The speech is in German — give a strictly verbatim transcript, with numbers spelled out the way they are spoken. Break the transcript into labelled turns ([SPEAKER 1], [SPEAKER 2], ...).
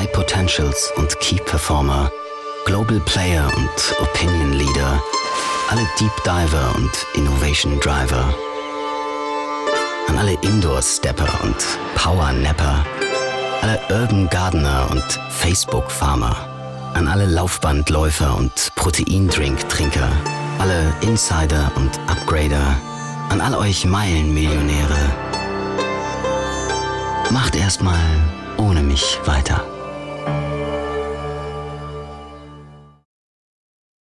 [SPEAKER 1] High Potentials und Key Performer, Global Player und Opinion Leader, alle Deep Diver und Innovation Driver. An alle Indoor Stepper und Power Napper, alle Urban Gardener und Facebook Farmer, an alle Laufbandläufer und Proteindrink-Trinker, alle Insider und Upgrader, an all euch Meilenmillionäre. Macht erstmal ohne mich weiter.